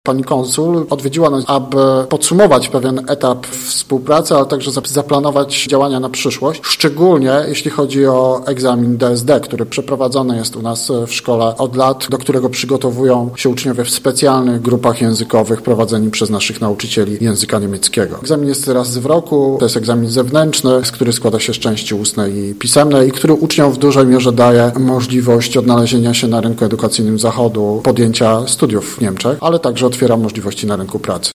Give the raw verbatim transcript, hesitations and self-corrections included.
Pani konsul odwiedziła nas, aby podsumować pewien etap współpracy, ale także zaplanować działania na przyszłość, szczególnie jeśli chodzi o egzamin D S D, który przeprowadzony jest u nas w szkole od lat, do którego przygotowują się uczniowie w specjalnych grupach językowych prowadzeni przez naszych nauczycieli języka niemieckiego. Egzamin jest raz w roku, to jest egzamin zewnętrzny, z który składa się z części ustnej i pisemnej i który uczniom w dużej mierze daje możliwość odnalezienia się na rynku edukacyjnym Zachodu, podjęcia studiów w Niemczech, ale także otwiera możliwości na rynku pracy.